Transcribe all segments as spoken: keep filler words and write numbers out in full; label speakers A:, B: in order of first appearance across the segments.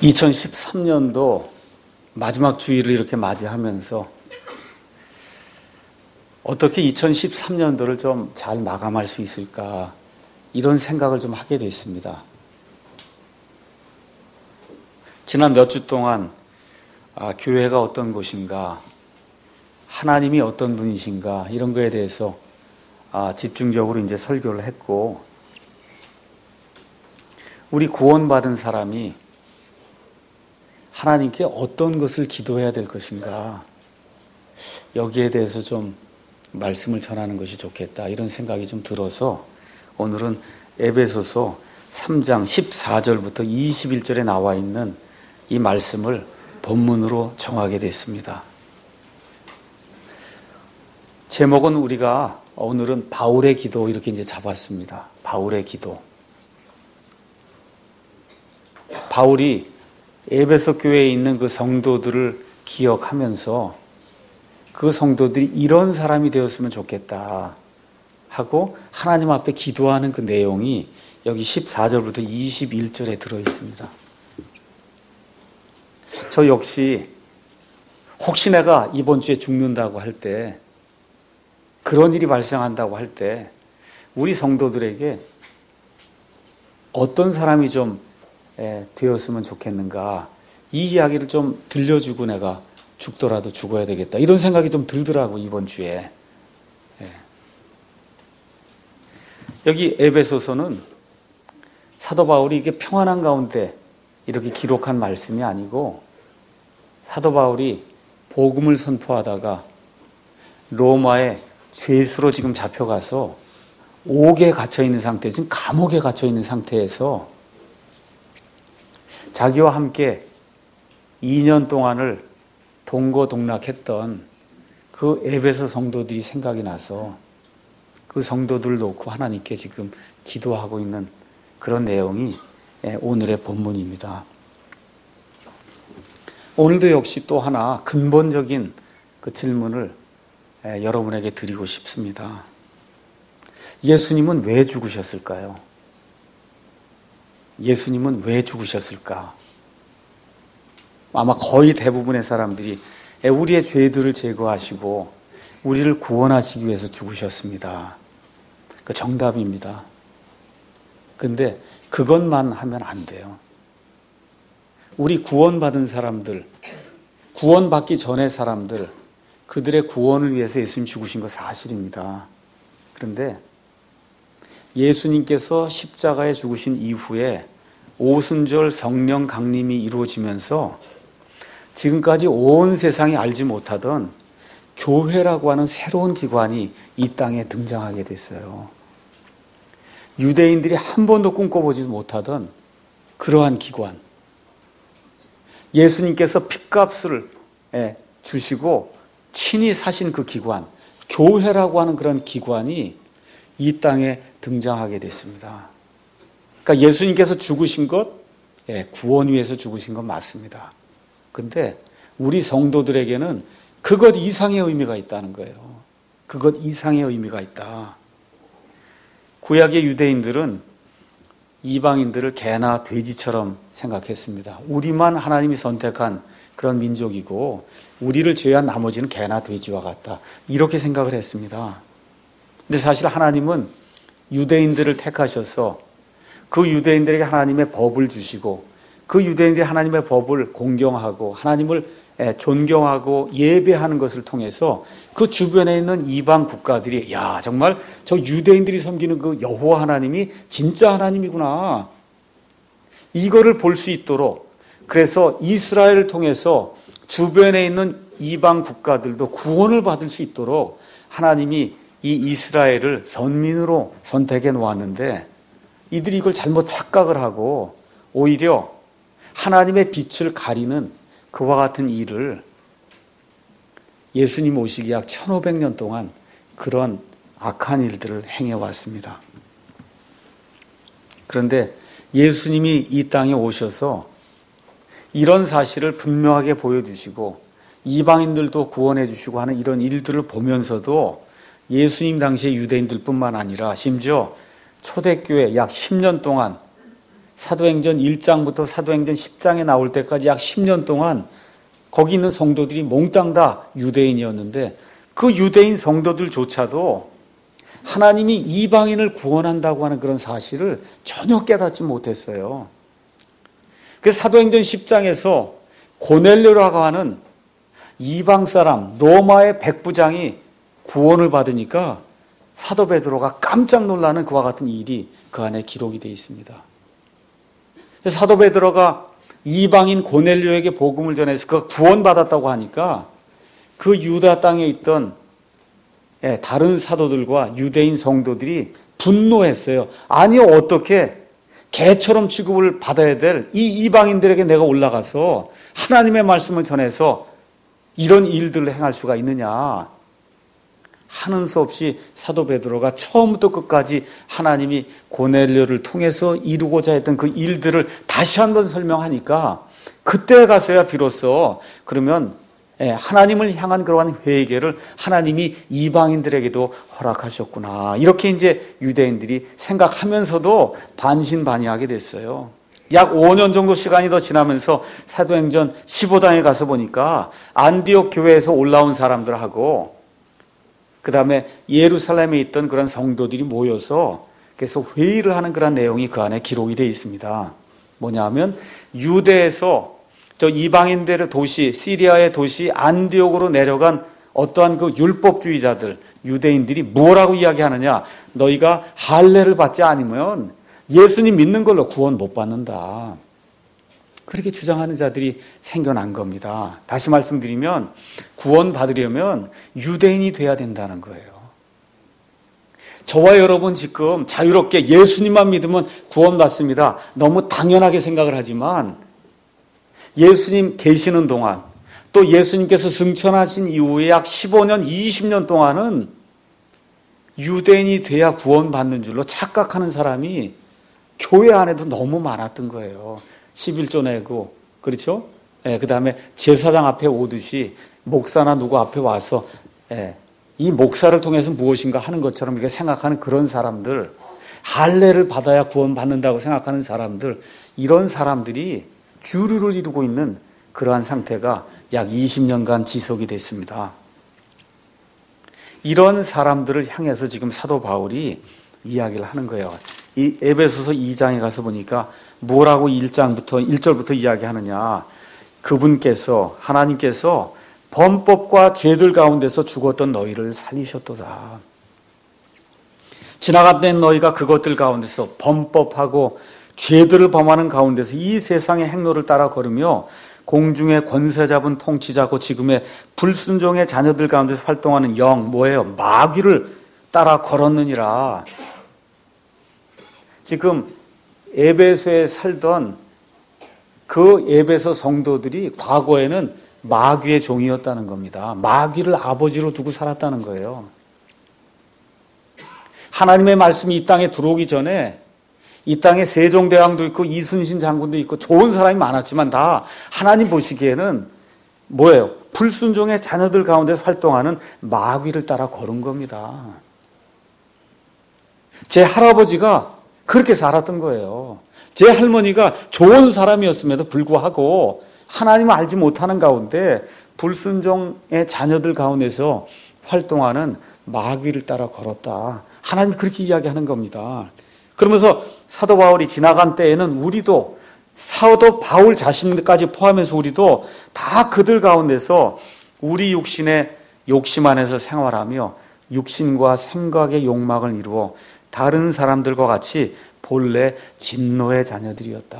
A: 이천십삼 년도 마지막 주일을 이렇게 맞이하면서 어떻게 이천십삼 년도를 좀 잘 마감할 수 있을까 이런 생각을 좀 하게 됐습니다. 지난 몇 주 동안 아, 교회가 어떤 곳인가, 하나님이 어떤 분이신가 이런 거에 대해서 아, 집중적으로 이제 설교를 했고, 우리 구원받은 사람이 하나님께 어떤 것을 기도해야 될 것인가, 여기에 대해서 좀 말씀을 전하는 것이 좋겠다 이런 생각이 좀 들어서 오늘은 에베소서 삼 장 십사 절부터 이십일 절에 나와 있는 이 말씀을 본문으로 정하게 됐습니다. 제목은 우리가 오늘은 바울의 기도 이렇게 이제 잡았습니다. 바울의 기도. 바울이 에베소 교회에 있는 그 성도들을 기억하면서 그 성도들이 이런 사람이 되었으면 좋겠다 하고 하나님 앞에 기도하는 그 내용이 여기 십사 절부터 이십일 절에 들어 있습니다. 저 역시 혹시 내가 이번 주에 죽는다고 할 때, 그런 일이 발생한다고 할 때 우리 성도들에게 어떤 사람이 좀 되었으면 좋겠는가, 이 이야기를 좀 들려주고 내가 죽더라도 죽어야 되겠다 이런 생각이 좀 들더라고 이번 주에. 여기 에베소서는 사도 바울이 이게 평안한 가운데 이렇게 기록한 말씀이 아니고, 사도 바울이 복음을 선포하다가 로마에 죄수로 지금 잡혀가서 옥에 갇혀있는 상태, 지금 감옥에 갇혀있는 상태에서 자기와 함께 이 년 동안을 동고동락했던 그 에베소 성도들이 생각이 나서 그 성도들을 놓고 하나님께 지금 기도하고 있는 그런 내용이 오늘의 본문입니다. 오늘도 역시 또 하나 근본적인 그 질문을 여러분에게 드리고 싶습니다. 예수님은 왜 죽으셨을까요? 예수님은 왜 죽으셨을까? 아마 거의 대부분의 사람들이 우리의 죄들을 제거하시고 우리를 구원하시기 위해서 죽으셨습니다. 그 정답입니다. 근데 그것만 하면 안 돼요. 우리 구원받은 사람들, 구원받기 전의 사람들, 그들의 구원을 위해서 예수님 죽으신 거 사실입니다. 그런데 예수님께서 십자가에 죽으신 이후에 오순절 성령 강림이 이루어지면서 지금까지 온 세상이 알지 못하던 교회라고 하는 새로운 기관이 이 땅에 등장하게 됐어요. 유대인들이 한 번도 꿈꿔보지도 못하던 그러한 기관. 예수님께서 핏값을 주시고 친히 사신 그 기관, 교회라고 하는 그런 기관이 이 땅에 등장하게 됐습니다. 그러니까 예수님께서 죽으신 것, 구원 위해서 죽으신 건 맞습니다. 근데 우리 성도들에게는 그것 이상의 의미가 있다는 거예요. 그것 이상의 의미가 있다. 구약의 유대인들은 이방인들을 개나 돼지처럼 생각했습니다. 우리만 하나님이 선택한 그런 민족이고 우리를 제외한 나머지는 개나 돼지와 같다, 이렇게 생각을 했습니다. 근데 사실 하나님은 유대인들을 택하셔서 그 유대인들에게 하나님의 법을 주시고 그 유대인들이 하나님의 법을 공경하고 하나님을 존경하고 예배하는 것을 통해서 그 주변에 있는 이방 국가들이, 야, 정말 저 유대인들이 섬기는 그 여호와 하나님이 진짜 하나님이구나, 이거를 볼 수 있도록, 그래서 이스라엘을 통해서 주변에 있는 이방 국가들도 구원을 받을 수 있도록 하나님이 이 이스라엘을 선민으로 선택해 놓았는데, 이들이 이걸 잘못 착각을 하고 오히려 하나님의 빛을 가리는 그와 같은 일을 예수님 오시기 약 천오백 년 동안 그런 악한 일들을 행해왔습니다. 그런데 예수님이 이 땅에 오셔서 이런 사실을 분명하게 보여주시고 이방인들도 구원해 주시고 하는 이런 일들을 보면서도 예수님 당시의 유대인들뿐만 아니라 심지어 초대교회 약 십 년 동안 사도행전 일 장부터 사도행전 십 장에 나올 때까지 약 십 년 동안 거기 있는 성도들이 몽땅 다 유대인이었는데 그 유대인 성도들조차도 하나님이 이방인을 구원한다고 하는 그런 사실을 전혀 깨닫지 못했어요. 그래서 사도행전 십 장에서 고넬료라고 하는 이방 사람 로마의 백부장이 구원을 받으니까 사도 베드로가 깜짝 놀라는 그와 같은 일이 그 안에 기록이 되어 있습니다. 그래서 사도 베드로가 이방인 고넬료에게 복음을 전해서 그가 구원받았다고 하니까 그 유다 땅에 있던 다른 사도들과 유대인 성도들이 분노했어요. 아니 어떻게 개처럼 취급을 받아야 될 이 이방인들에게 내가 올라가서 하나님의 말씀을 전해서 이런 일들을 행할 수가 있느냐. 하는 수 없이 사도 베드로가 처음부터 끝까지 하나님이 고넬료를 통해서 이루고자 했던 그 일들을 다시 한번 설명하니까 그때 가서야 비로소 그러면 하나님을 향한 그러한 회개를 하나님이 이방인들에게도 허락하셨구나. 이렇게 이제 유대인들이 생각하면서도 반신반의하게 됐어요. 약 오 년 정도 시간이 더 지나면서 사도행전 십오 장에 가서 보니까 안디옥 교회에서 올라온 사람들하고 그 다음에 예루살렘에 있던 그런 성도들이 모여서 그래서 회의를 하는 그런 내용이 그 안에 기록이 되어 있습니다. 뭐냐면 유대에서 저 이방인들의 도시, 시리아의 도시 안디옥으로 내려간 어떠한 그 율법주의자들, 유대인들이 뭐라고 이야기하느냐. 너희가 할례를 받지 않으면 예수님 믿는 걸로 구원 못 받는다. 그렇게 주장하는 자들이 생겨난 겁니다. 다시 말씀드리면 구원 받으려면 유대인이 돼야 된다는 거예요. 저와 여러분 지금 자유롭게 예수님만 믿으면 구원 받습니다. 너무 당연하게 생각을 하지만 예수님 계시는 동안 또 예수님께서 승천하신 이후에 약 십오 년, 이십 년 동안은 유대인이 돼야 구원받는 줄로 착각하는 사람이 교회 안에도 너무 많았던 거예요. 십일조 내고, 그렇죠? 예, 그 다음에 제사장 앞에 오듯이 목사나 누구 앞에 와서, 예, 이 목사를 통해서 무엇인가 하는 것처럼 이렇게 생각하는 그런 사람들, 할례를 받아야 구원받는다고 생각하는 사람들, 이런 사람들이 주류를 이루고 있는 그러한 상태가 약 이십 년간 지속이 됐습니다. 이런 사람들을 향해서 지금 사도 바울이 이야기를 하는 거예요. 이 에베소서 이 장에 가서 보니까 뭐라고 일 장부터 일 절부터 이야기하느냐. 그분께서 하나님께서 범법과 죄들 가운데서 죽었던 너희를 살리셨도다. 지나갔던 너희가 그것들 가운데서 범법하고 죄들을 범하는 가운데서 이 세상의 행로를 따라 걸으며 공중의 권세 잡은 통치자고 지금의 불순종의 자녀들 가운데서 활동하는 영, 뭐예요? 마귀를 따라 걸었느니라. 지금 에베소에 살던 그 에베소 성도들이 과거에는 마귀의 종이었다는 겁니다. 마귀를 아버지로 두고 살았다는 거예요. 하나님의 말씀이 이 땅에 들어오기 전에 이 땅에 세종대왕도 있고 이순신 장군도 있고 좋은 사람이 많았지만 다 하나님 보시기에는 뭐예요? 불순종의 자녀들 가운데서 활동하는 마귀를 따라 걸은 겁니다. 제 할아버지가 그렇게 살았던 거예요. 제 할머니가 좋은 사람이었음에도 불구하고 하나님을 알지 못하는 가운데 불순종의 자녀들 가운데서 활동하는 마귀를 따라 걸었다. 하나님이 그렇게 이야기하는 겁니다. 그러면서 사도 바울이 지나간 때에는 우리도 사도 바울 자신까지 포함해서 우리도 다 그들 가운데서 우리 육신의 욕심 안에서 생활하며 육신과 생각의 욕망을 이루어 다른 사람들과 같이 본래 진노의 자녀들이었다.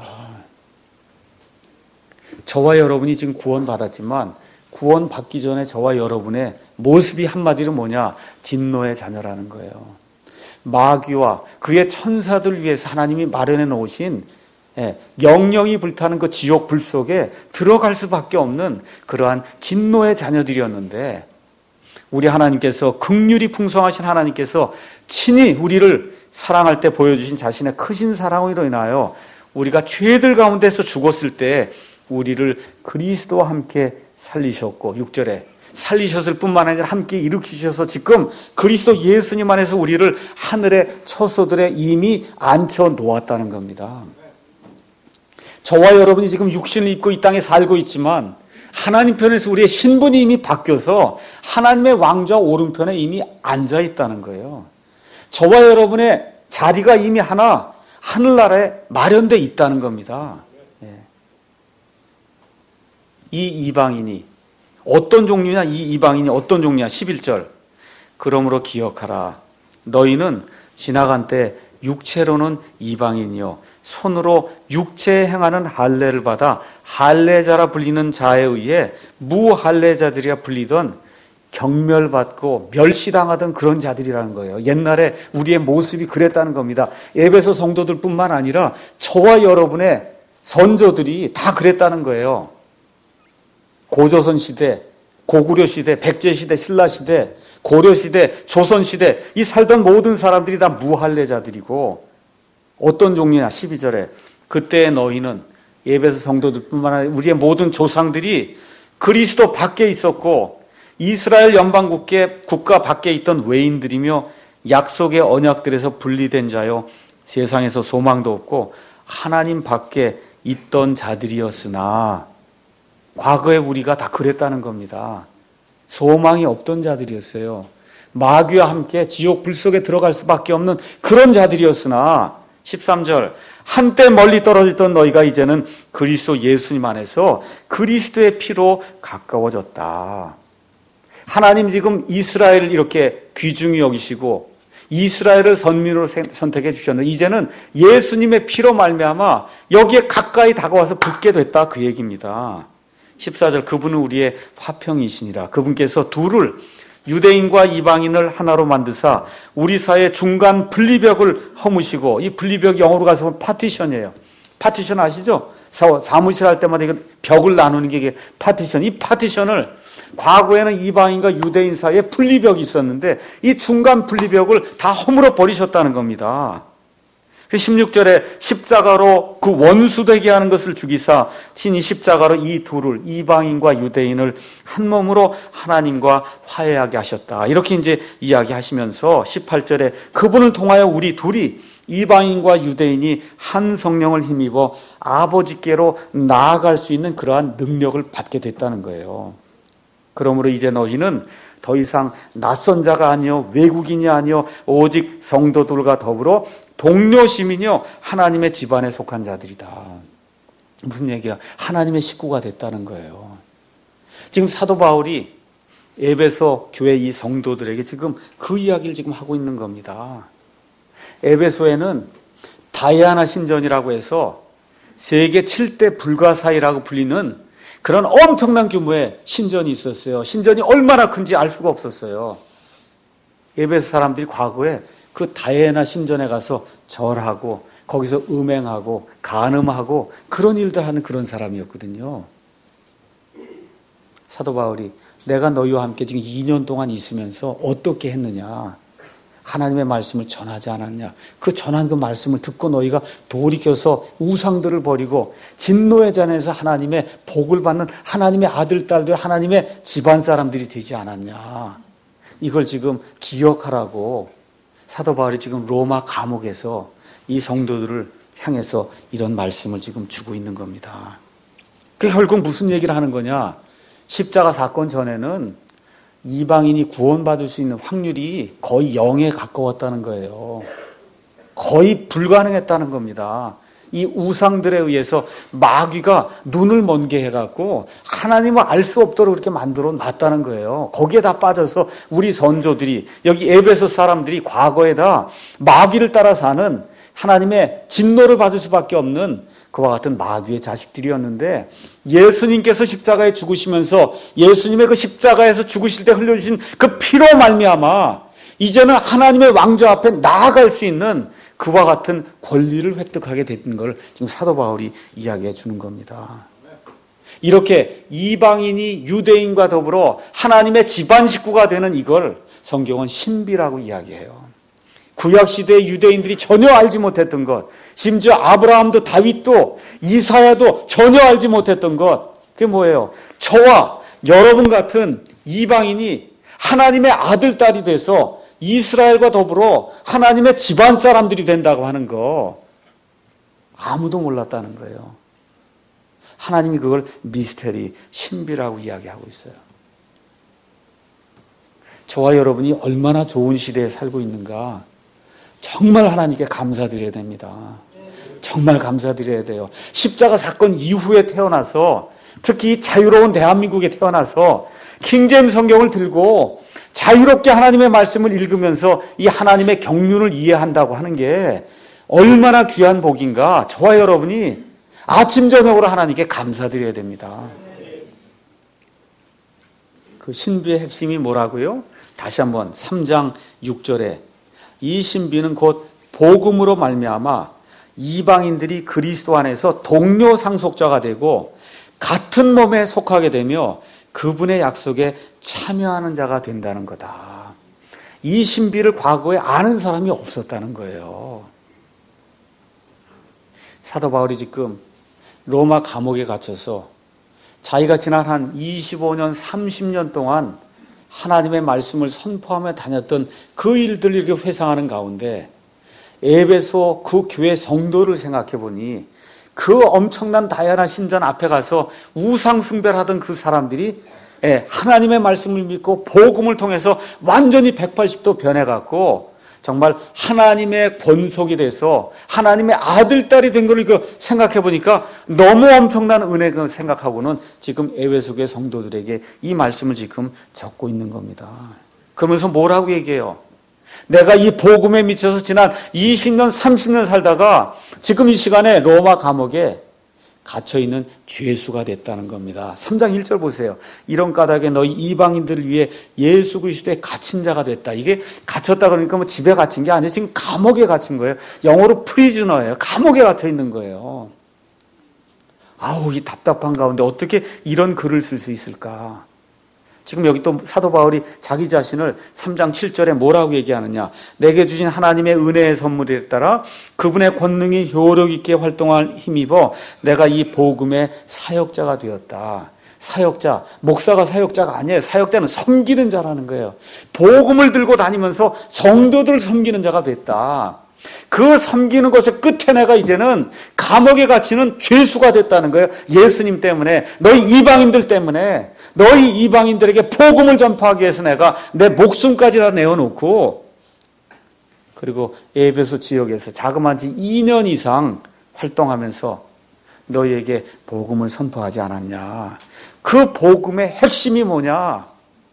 A: 저와 여러분이 지금 구원받았지만 구원받기 전에 저와 여러분의 모습이 한마디로 뭐냐? 진노의 자녀라는 거예요. 마귀와 그의 천사들 위해서 하나님이 마련해 놓으신 영영이 불타는 그 지옥 불 속에 들어갈 수밖에 없는 그러한 진노의 자녀들이었는데 우리 하나님께서 긍휼이 풍성하신 하나님께서 친히 우리를 사랑할 때 보여주신 자신의 크신 사랑으로 인하여 우리가 죄들 가운데서 죽었을 때 우리를 그리스도와 함께 살리셨고 육 절에 살리셨을 뿐만 아니라 함께 일으키셔서 지금 그리스도 예수님 안에서 우리를 하늘의 처소들에 이미 앉혀 놓았다는 겁니다. 저와 여러분이 지금 육신을 입고 이 땅에 살고 있지만 하나님 편에서 우리의 신분이 이미 바뀌어서 하나님의 왕좌 오른편에 이미 앉아 있다는 거예요. 저와 여러분의 자리가 이미 하나 하늘나라에 마련되어 있다는 겁니다. 예. 이 이방인이 어떤 종류냐? 이 이방인이 어떤 종류냐? 십일 절. 그러므로 기억하라. 너희는 지나간 때 육체로는 이방인이요 손으로 육체에 행하는 할례를 받아 할례자라 불리는 자에 의해 무할례자들이라 불리던 경멸받고 멸시당하던 그런 자들이라는 거예요. 옛날에 우리의 모습이 그랬다는 겁니다. 에베소 성도들뿐만 아니라 저와 여러분의 선조들이 다 그랬다는 거예요. 고조선 시대, 고구려 시대, 백제 시대, 신라 시대, 고려 시대, 조선 시대 이 살던 모든 사람들이 다 무할례자들이고 어떤 종류냐? 십이 절에 그때 너희는 에베소 성도들뿐만 아니라 우리의 모든 조상들이 그리스도 밖에 있었고 이스라엘 연방국계 국가 밖에 있던 외인들이며 약속의 언약들에서 분리된 자요 세상에서 소망도 없고 하나님 밖에 있던 자들이었으나 과거에 우리가 다 그랬다는 겁니다. 소망이 없던 자들이었어요. 마귀와 함께 지옥 불 속에 들어갈 수밖에 없는 그런 자들이었으나 십삼 절 한때 멀리 떨어졌던 너희가 이제는 그리스도 예수님 안에서 그리스도의 피로 가까워졌다. 하나님 지금 이스라엘을 이렇게 귀중히 여기시고 이스라엘을 선민으로 선택해 주셨는데 이제는 예수님의 피로 말미암아 여기에 가까이 다가와서 붙게 됐다 그 얘기입니다. 십사 절 그분은 우리의 화평이시니라. 그분께서 둘을 유대인과 이방인을 하나로 만드사 우리 사이의 중간 분리벽을 허무시고 이 분리벽 영어로 가서 보면 파티션이에요. 파티션 아시죠? 사무실 할 때마다 이거 벽을 나누는 게 이게 파티션. 이 파티션을 과거에는 이방인과 유대인 사이에 분리벽이 있었는데 이 중간 분리벽을 다 허물어 버리셨다는 겁니다. 십육 절에 십자가로 그 원수되게 하는 것을 죽이사 친히 십자가로 이 둘을 이방인과 유대인을 한 몸으로 하나님과 화해하게 하셨다. 이렇게 이제 이야기하시면서 십팔 절에 그분을 통하여 우리 둘이 이방인과 유대인이 한 성령을 힘입어 아버지께로 나아갈 수 있는 그러한 능력을 받게 됐다는 거예요. 그러므로 이제 너희는 더 이상 낯선 자가 아니요 외국인이 아니요 오직 성도들과 더불어 동료 시민이요 하나님의 집안에 속한 자들이다. 무슨 얘기야? 하나님의 식구가 됐다는 거예요. 지금 사도 바울이 에베소 교회 이 성도들에게 지금 그 이야기를 지금 하고 있는 겁니다. 에베소에는 다이아나 신전이라고 해서 세계 칠 대 불가사의라고 불리는 그런 엄청난 규모의 신전이 있었어요. 신전이 얼마나 큰지 알 수가 없었어요. 에베소 사람들이 과거에 그 다이아나 신전에 가서 절하고 거기서 음행하고 간음하고 그런 일들 하는 그런 사람이었거든요. 사도 바울이 내가 너희와 함께 지금 이 년 동안 있으면서 어떻게 했느냐? 하나님의 말씀을 전하지 않았냐? 그 전한 그 말씀을 듣고 너희가 돌이켜서 우상들을 버리고 진노의 잔에서 하나님의 복을 받는 하나님의 아들, 딸들, 하나님의 집안 사람들이 되지 않았냐? 이걸 지금 기억하라고 사도 바울이 지금 로마 감옥에서 이 성도들을 향해서 이런 말씀을 지금 주고 있는 겁니다. 그 결국 무슨 얘기를 하는 거냐? 십자가 사건 전에는 이방인이 구원받을 수 있는 확률이 거의 영에 가까웠다는 거예요. 거의 불가능했다는 겁니다. 이 우상들에 의해서 마귀가 눈을 먼게 해갖고 하나님을 알 수 없도록 그렇게 만들어 놨다는 거예요. 거기에 다 빠져서 우리 선조들이 여기 에베소 사람들이 과거에 다 마귀를 따라 사는 하나님의 진노를 받을 수밖에 없는 그와 같은 마귀의 자식들이었는데 예수님께서 십자가에 죽으시면서 예수님의 그 십자가에서 죽으실 때 흘려주신 그 피로 말미암아 이제는 하나님의 왕좌 앞에 나아갈 수 있는 그와 같은 권리를 획득하게 된 걸 지금 사도 바울이 이야기해 주는 겁니다. 이렇게 이방인이 유대인과 더불어 하나님의 집안 식구가 되는 이걸 성경은 신비라고 이야기해요. 구약시대의 유대인들이 전혀 알지 못했던 것, 심지어 아브라함도 다윗도 이사야도 전혀 알지 못했던 것, 그게 뭐예요? 저와 여러분 같은 이방인이 하나님의 아들, 딸이 돼서 이스라엘과 더불어 하나님의 집안 사람들이 된다고 하는 거 아무도 몰랐다는 거예요. 하나님이 그걸 미스테리, 신비라고 이야기하고 있어요. 저와 여러분이 얼마나 좋은 시대에 살고 있는가 정말 하나님께 감사드려야 됩니다. 정말 감사드려야 돼요. 십자가 사건 이후에 태어나서, 특히 자유로운 대한민국에 태어나서 킹제임스 성경을 들고 자유롭게 하나님의 말씀을 읽으면서 이 하나님의 경륜을 이해한다고 하는 게 얼마나 귀한 복인가. 저와 여러분이 아침 저녁으로 하나님께 감사드려야 됩니다. 그 신비의 핵심이 뭐라고요? 다시 한번 삼 장 육 절에 이 신비는 곧 복음으로 말미암아 이방인들이 그리스도 안에서 동료 상속자가 되고 같은 몸에 속하게 되며 그분의 약속에 참여하는 자가 된다는 거다. 이 신비를 과거에 아는 사람이 없었다는 거예요. 사도 바울이 지금 로마 감옥에 갇혀서 자기가 지난 한 이십오 년, 삼십 년 동안 하나님의 말씀을 선포하며 다녔던 그 일들을 이렇게 회상하는 가운데 에베소 그 교회 성도를 생각해 보니 그 엄청난 다양한 신전 앞에 가서 우상 숭배를 하던 그 사람들이 하나님의 말씀을 믿고 복음을 통해서 완전히 백팔십 도 변해갖고 정말 하나님의 권속이 돼서 하나님의 아들, 딸이 된 걸 생각해 보니까 너무 엄청난 은혜를 생각하고는 지금 에베소 교회 성도들에게 이 말씀을 지금 적고 있는 겁니다. 그러면서 뭐라고 얘기해요? 내가 이 복음에 미쳐서 지난 이십 년, 삼십 년 살다가 지금 이 시간에 로마 감옥에 갇혀있는 죄수가 됐다는 겁니다. 삼 장 일 절 보세요. 이런 까닭에 너희 이방인들을 위해 예수 그리스도의 갇힌 자가 됐다. 이게 갇혔다 그러니까 뭐 집에 갇힌 게 아니에요. 지금 감옥에 갇힌 거예요. 영어로 프리즈너예요. 감옥에 갇혀 있는 거예요. 아우, 이 답답한 가운데 어떻게 이런 글을 쓸 수 있을까? 지금 여기 또 사도 바울이 자기 자신을 삼 장 칠 절에 뭐라고 얘기하느냐. 내게 주신 하나님의 은혜의 선물에 따라 그분의 권능이 효력 있게 활동할 힘입어 내가 이 복음의 사역자가 되었다. 사역자, 목사가 사역자가 아니에요. 사역자는 섬기는 자라는 거예요. 복음을 들고 다니면서 성도들을 섬기는 자가 됐다. 그 섬기는 것의 끝에 내가 이제는 감옥에 갇히는 죄수가 됐다는 거예요. 예수님 때문에, 너희 이방인들 때문에, 너희 이방인들에게 복음을 전파하기 위해서 내가 내 목숨까지 다 내어놓고, 그리고 에베소 지역에서 자그마치 이 년 이상 활동하면서 너희에게 복음을 선포하지 않았냐. 그 복음의 핵심이 뭐냐?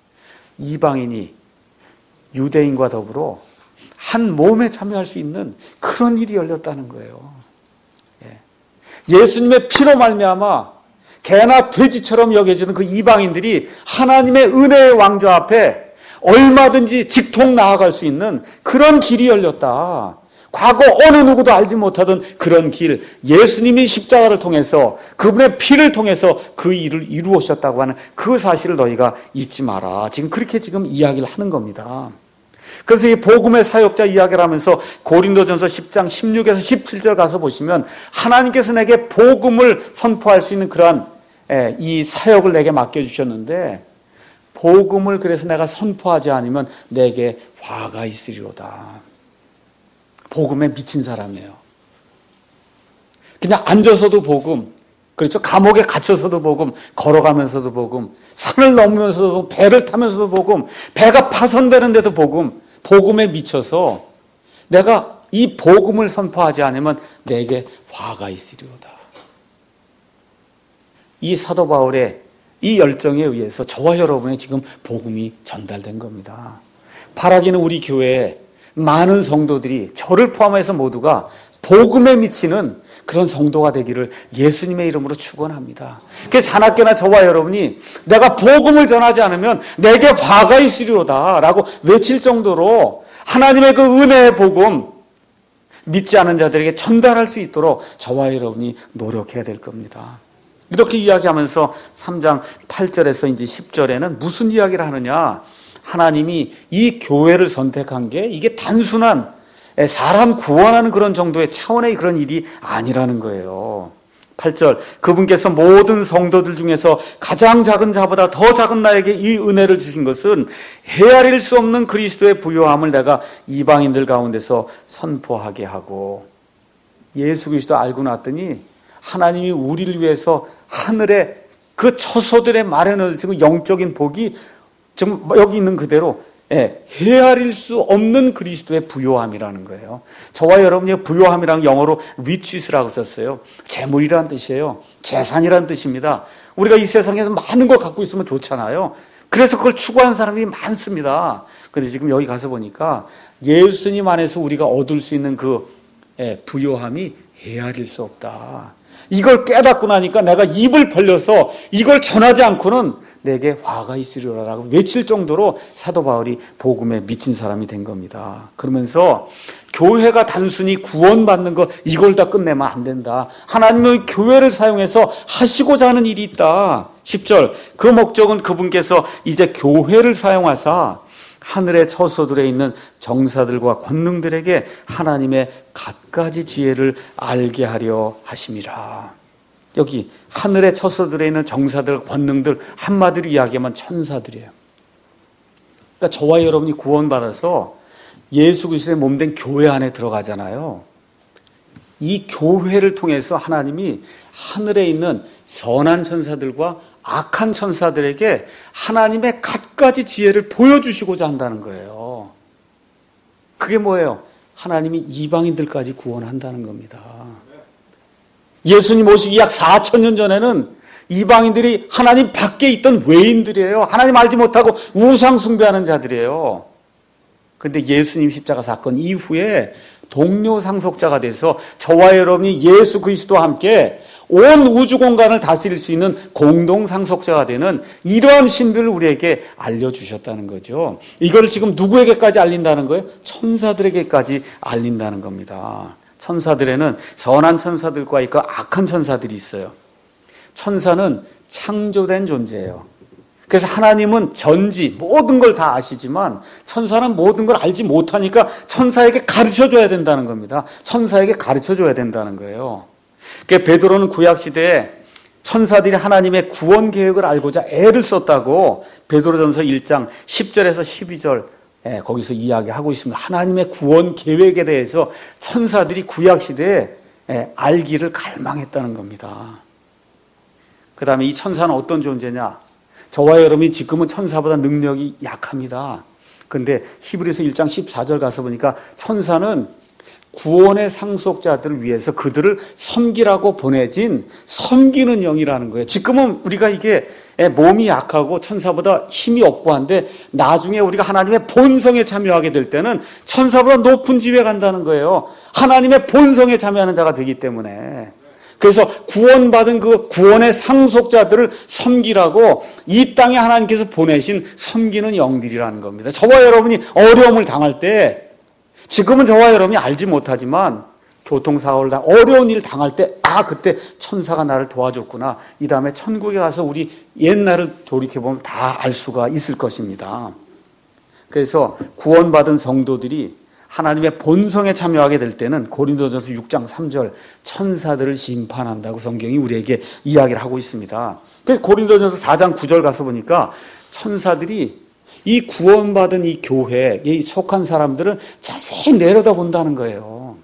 A: 이방인이 유대인과 더불어 한 몸에 참여할 수 있는 그런 일이 열렸다는 거예요. 예. 예수님의 피로 말미암아 개나 돼지처럼 여겨지는 그 이방인들이 하나님의 은혜의 왕좌 앞에 얼마든지 직통 나아갈 수 있는 그런 길이 열렸다. 과거 어느 누구도 알지 못하던 그런 길, 예수님이 십자가를 통해서 그분의 피를 통해서 그 일을 이루었다고 하는 그 사실을 너희가 잊지 마라. 지금 그렇게 지금 이야기를 하는 겁니다. 그래서 이 복음의 사역자 이야기를 하면서 고린도전서 십 장 십육에서 십칠 절 가서 보시면 하나님께서 내게 복음을 선포할 수 있는 그러한 이 사역을 내게 맡겨주셨는데 복음을 그래서 내가 선포하지 않으면 내게 화가 있으리로다. 복음에 미친 사람이에요. 그냥 앉아서도 복음, 그렇죠? 감옥에 갇혀서도 복음, 걸어가면서도 복음, 산을 넘으면서도 복음, 배를 타면서도 복음, 배가 파손되는데도 복음, 복음에 미쳐서 내가 이 복음을 선포하지 않으면 내게 화가 있으리로다. 이 사도 바울의 이 열정에 의해서 저와 여러분의 지금 복음이 전달된 겁니다. 바라기는 우리 교회에 많은 성도들이 저를 포함해서 모두가 복음에 미치는 그런 성도가 되기를 예수님의 이름으로 축원합니다. 그래서 자나깨나 저와 여러분이 내가 복음을 전하지 않으면 내게 화가 있으리로다 라고 외칠 정도로 하나님의 그 은혜의 복음 믿지 않은 자들에게 전달할 수 있도록 저와 여러분이 노력해야 될 겁니다. 이렇게 이야기하면서 삼 장 팔 절에서 이제 십 절에는 무슨 이야기를 하느냐. 하나님이 이 교회를 선택한 게 이게 단순한 사람 구원하는 그런 정도의 차원의 그런 일이 아니라는 거예요. 팔 절 그분께서 모든 성도들 중에서 가장 작은 자보다 더 작은 나에게 이 은혜를 주신 것은 헤아릴 수 없는 그리스도의 부요함을 내가 이방인들 가운데서 선포하게 하고 예수 그리스도 알고 났더니 하나님이 우리를 위해서 하늘에 그 처소들에 마련해주시고 영적인 복이 지금 여기 있는 그대로 예, 헤아릴 수 없는 그리스도의 부요함이라는 거예요. 저와 여러분이 부요함이랑 영어로 riches라고 썼어요. 재물이라는 뜻이에요. 재산이라는 뜻입니다. 우리가 이 세상에서 많은 걸 갖고 있으면 좋잖아요. 그래서 그걸 추구하는 사람이 많습니다. 그런데 지금 여기 가서 보니까 예수님 안에서 우리가 얻을 수 있는 그 예, 부요함이 헤아릴 수 없다. 이걸 깨닫고 나니까 내가 입을 벌려서 이걸 전하지 않고는 내게 화가 있으리라라고 외칠 정도로 사도 바울이 복음에 미친 사람이 된 겁니다. 그러면서 교회가 단순히 구원받는 것 이걸 다 끝내면 안 된다. 하나님은 교회를 사용해서 하시고자 하는 일이 있다. 십 절 그 목적은 그분께서 이제 교회를 사용하사 하늘의 처소들에 있는 정사들과 권능들에게 하나님의 갖가지 지혜를 알게 하려 하심이라. 여기 하늘의 처소들에 있는 정사들, 권능들 한마디로 이야기하면 천사들이에요. 그러니까 저와 여러분이 구원받아서 예수 그리스도의 몸된 교회 안에 들어가잖아요. 이 교회를 통해서 하나님이 하늘에 있는 선한 천사들과 악한 천사들에게 하나님의 갖가지 지혜를 보여주시고자 한다는 거예요. 그게 뭐예요? 하나님이 이방인들까지 구원한다는 겁니다. 예수님 오시기 약 사천 년 전에는 이방인들이 하나님 밖에 있던 외인들이에요. 하나님 알지 못하고 우상 숭배하는 자들이에요. 그런데 예수님 십자가 사건 이후에 동료 상속자가 돼서 저와 여러분이 예수 그리스도와 함께 온 우주 공간을 다스릴 수 있는 공동 상속자가 되는 이러한 신비를 우리에게 알려주셨다는 거죠. 이걸 지금 누구에게까지 알린다는 거예요? 천사들에게까지 알린다는 겁니다. 천사들에는 선한 천사들과 있고 악한 천사들이 있어요. 천사는 창조된 존재예요. 그래서 하나님은 전지 모든 걸 다 아시지만 천사는 모든 걸 알지 못하니까 천사에게 가르쳐줘야 된다는 겁니다. 천사에게 가르쳐줘야 된다는 거예요. 그러니까 베드로는 구약시대에 천사들이 하나님의 구원 계획을 알고자 애를 썼다고 베드로전서 일 장 십 절에서 십이 절 예, 거기서 이야기하고 있습니다. 하나님의 구원 계획에 대해서 천사들이 구약시대에 예, 알기를 갈망했다는 겁니다. 그 다음에 이 천사는 어떤 존재냐? 저와 여러분이 지금은 천사보다 능력이 약합니다. 그런데 히브리서 일 장 십사 절 가서 보니까 천사는 구원의 상속자들을 위해서 그들을 섬기라고 보내진 섬기는 영이라는 거예요. 지금은 우리가 이게 몸이 약하고 천사보다 힘이 없고 한데 나중에 우리가 하나님의 본성에 참여하게 될 때는 천사보다 높은 지위에 간다는 거예요. 하나님의 본성에 참여하는 자가 되기 때문에. 그래서 구원받은 그 구원의 상속자들을 섬기라고 이 땅에 하나님께서 보내신 섬기는 영들이라는 겁니다. 저와 여러분이 어려움을 당할 때 지금은 저와 여러분이 알지 못하지만 교통사고를 당 어려운 일 당할 때 아 그때 천사가 나를 도와줬구나. 이 다음에 천국에 가서 우리 옛날을 돌이켜보면 다 알 수가 있을 것입니다. 그래서 구원받은 성도들이 하나님의 본성에 참여하게 될 때는 고린도전서 육 장 삼 절 천사들을 심판한다고 성경이 우리에게 이야기를 하고 있습니다. 그래서 고린도전서 사 장 구 절 가서 보니까 천사들이 이 구원받은 이 교회에 속한 사람들은 자세히 내려다본다는 거예요.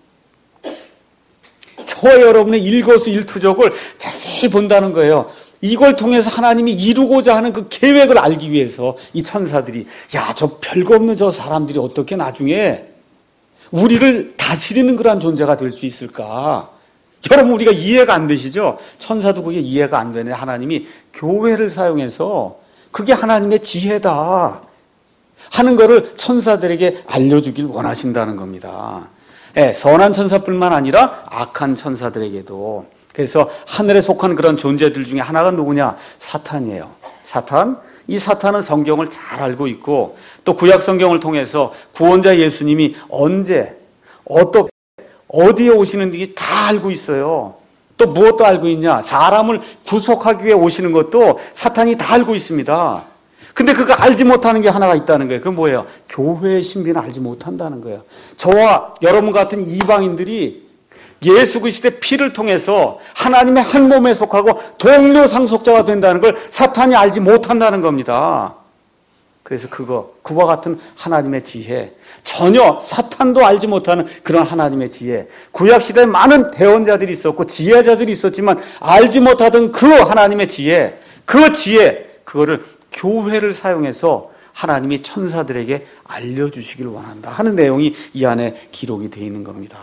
A: 저와 여러분의 일거수일투족을 자세히 본다는 거예요. 이걸 통해서 하나님이 이루고자 하는 그 계획을 알기 위해서 이 천사들이 야, 저 별거 없는 저 사람들이 어떻게 나중에 우리를 다스리는 그런 존재가 될 수 있을까? 여러분 우리가 이해가 안 되시죠? 천사도 그게 이해가 안 되네. 하나님이 교회를 사용해서 그게 하나님의 지혜다 하는 것을 천사들에게 알려주길 원하신다는 겁니다. 네, 선한 천사뿐만 아니라 악한 천사들에게도. 그래서 하늘에 속한 그런 존재들 중에 하나가 누구냐? 사탄이에요. 사탄. 이 사탄은 성경을 잘 알고 있고 또 구약 성경을 통해서 구원자 예수님이 언제 어떻게 어디에 오시는지 다 알고 있어요. 또 무엇도 알고 있냐? 사람을 구속하기 위해 오시는 것도 사탄이 다 알고 있습니다. 근데 그거 알지 못하는 게 하나가 있다는 거예요. 그건 뭐예요? 교회의 신비는 알지 못한다는 거예요. 저와 여러분 같은 이방인들이 예수 그리스도의 피를 통해서 하나님의 한 몸에 속하고 동료 상속자가 된다는 걸 사탄이 알지 못한다는 겁니다. 그래서 그거, 그와 같은 하나님의 지혜, 전혀 사탄도 알지 못하는 그런 하나님의 지혜, 구약시대에 많은 대언자들이 있었고 지혜자들이 있었지만 알지 못하던 그 하나님의 지혜, 그 지혜, 그거를 교회를 사용해서 하나님이 천사들에게 알려주시길 원한다 하는 내용이 이 안에 기록이 되어 있는 겁니다.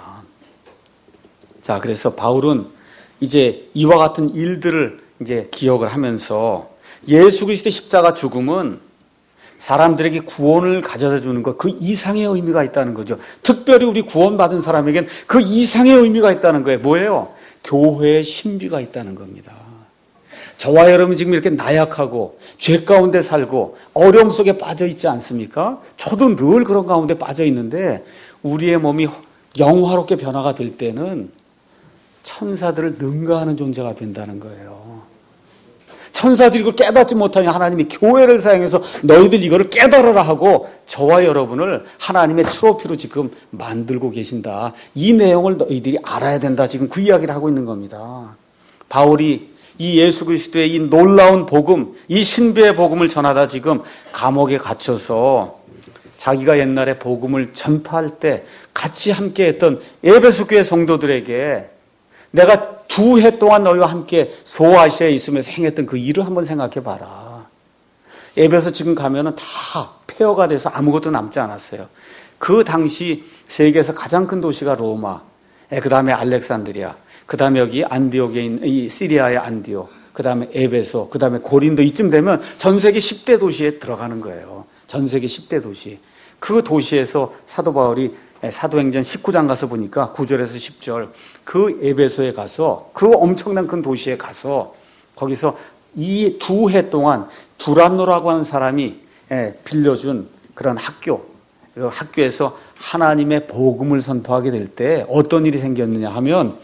A: 자, 그래서 바울은 이제 이와 같은 일들을 이제 기억을 하면서 예수 그리스도의 십자가 죽음은 사람들에게 구원을 가져다 주는 것, 그 이상의 의미가 있다는 거죠. 특별히 우리 구원받은 사람에겐 그 이상의 의미가 있다는 거예요. 뭐예요? 교회의 신비가 있다는 겁니다. 저와 여러분이 지금 이렇게 나약하고 죄 가운데 살고 어려움 속에 빠져 있지 않습니까? 저도 늘 그런 가운데 빠져 있는데 우리의 몸이 영화롭게 변화가 될 때는 천사들을 능가하는 존재가 된다는 거예요. 천사들이 이걸 깨닫지 못하니 하나님이 교회를 사용해서 너희들 이거를 깨달아라 하고 저와 여러분을 하나님의 트로피로 지금 만들고 계신다. 이 내용을 너희들이 알아야 된다. 지금 그 이야기를 하고 있는 겁니다. 바울이 이 예수 그리스도의 이 놀라운 복음, 이 신비의 복음을 전하다 지금 감옥에 갇혀서 자기가 옛날에 복음을 전파할 때 같이 함께했던 에베소 교회 성도들에게 내가 두 해 동안 너희와 함께 소아시아에 있으면서 행했던 그 일을 한번 생각해 봐라. 에베소 지금 가면은 다 폐허가 돼서 아무것도 남지 않았어요. 그 당시 세계에서 가장 큰 도시가 로마, 그 다음에 알렉산드리아, 그 다음에 여기 안디옥에 있는 이 시리아의 안디옥, 그 다음에 에베소, 그 다음에 고린도, 이쯤 되면 전 세계 십 대 도시에 들어가는 거예요. 전 세계 십 대 도시. 그 도시에서 사도 바울이 사도행전 십구 장 가서 보니까 구 절에서 십 절, 그 에베소에 가서, 그 엄청난 큰 도시에 가서 거기서 이 두 해 동안 두란노라고 하는 사람이 빌려준 그런 학교, 그 학교에서 하나님의 복음을 선포하게 될 때 어떤 일이 생겼느냐 하면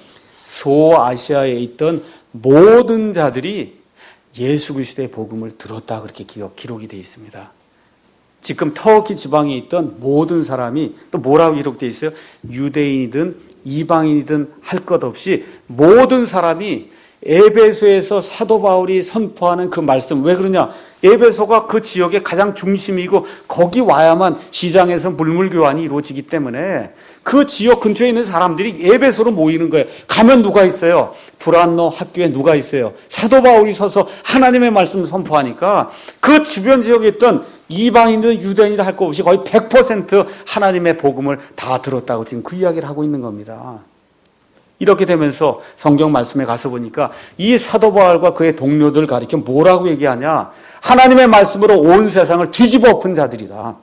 A: 소아시아에 있던 모든 자들이 예수 그리스도의 복음을 들었다, 그렇게 기록, 기록이 되어 있습니다. 지금 터키 지방에 있던 모든 사람이 또 뭐라고 기록되어 있어요? 유대인이든 이방인이든 할 것 없이 모든 사람이 에베소에서 사도 바울이 선포하는 그 말씀, 왜 그러냐? 에베소가 그 지역의 가장 중심이고 거기 와야만 시장에서 물물 교환이 이루어지기 때문에 그 지역 근처에 있는 사람들이 에베소로 모이는 거예요. 가면 누가 있어요? 두란노 학교에 누가 있어요? 사도 바울이 서서 하나님의 말씀을 선포하니까 그 주변 지역에 있던 이방인들 유대인들 할 것 없이 거의 백 퍼센트 하나님의 복음을 다 들었다고 지금 그 이야기를 하고 있는 겁니다. 이렇게 되면서 성경 말씀에 가서 보니까 이 사도 바울과 그의 동료들 가리켜 뭐라고 얘기하냐? 하나님의 말씀으로 온 세상을 뒤집어 엎은 자들이다.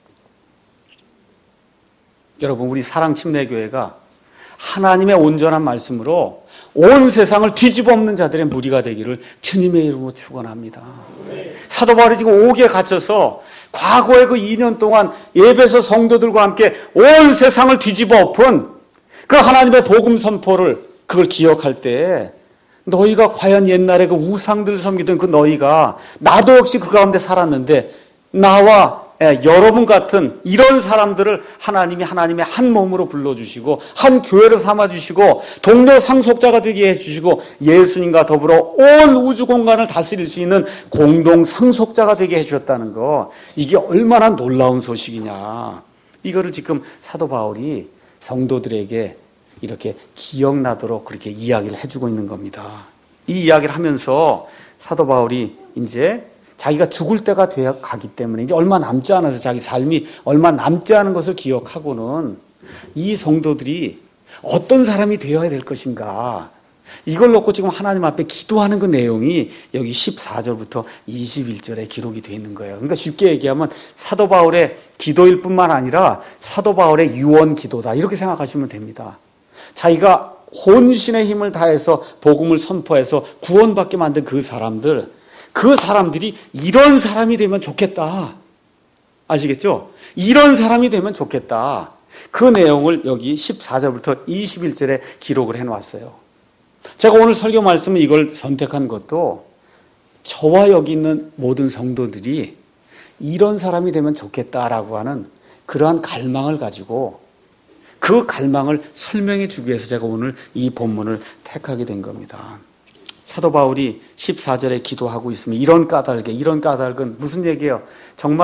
A: 여러분, 우리 사랑침례교회가 하나님의 온전한 말씀으로 온 세상을 뒤집어 엎는 자들의 무리가 되기를 주님의 이름으로 축원합니다. 사도 바울이 지금 옥에 갇혀서 과거의 그 이 년 동안 에베소 성도들과 함께 온 세상을 뒤집어 엎은 그 하나님의 복음 선포를 그걸 기억할 때 너희가 과연 옛날에 그 우상들 섬기던 그 너희가 나도 역시 그 가운데 살았는데 나와 여러분 같은 이런 사람들을 하나님이 하나님의 한 몸으로 불러주시고 한 교회로 삼아주시고 동료 상속자가 되게 해주시고 예수님과 더불어 온 우주 공간을 다스릴 수 있는 공동 상속자가 되게 해주셨다는 거, 이게 얼마나 놀라운 소식이냐. 이거를 지금 사도 바울이 성도들에게 이렇게 기억나도록 그렇게 이야기를 해주고 있는 겁니다. 이 이야기를 하면서 사도 바울이 이제 자기가 죽을 때가 되어 가기 때문에 이제 얼마 남지 않아서 자기 삶이 얼마 남지 않은 것을 기억하고는 이 성도들이 어떤 사람이 되어야 될 것인가, 이걸 놓고 지금 하나님 앞에 기도하는 그 내용이 여기 십사 절부터 이십일 절에 기록이 되어 있는 거예요. 그러니까 쉽게 얘기하면 사도 바울의 기도일 뿐만 아니라 사도 바울의 유언 기도다, 이렇게 생각하시면 됩니다. 자기가 혼신의 힘을 다해서 복음을 선포해서 구원받게 만든 그 사람들, 그 사람들이 이런 사람이 되면 좋겠다. 아시겠죠? 이런 사람이 되면 좋겠다. 그 내용을 여기 십사 절부터 이십일 절에 기록을 해놓았어요. 제가 오늘 설교 말씀은 이걸 선택한 것도 저와 여기 있는 모든 성도들이 이런 사람이 되면 좋겠다라고 하는 그러한 갈망을 가지고 그 갈망을 설명해 주기 위해서 제가 오늘 이 본문을 택하게 된 겁니다. 사도 바울이 십사 절에 기도하고 있으면 이런 까닭에, 이런 까닭은 무슨 얘기예요? 정말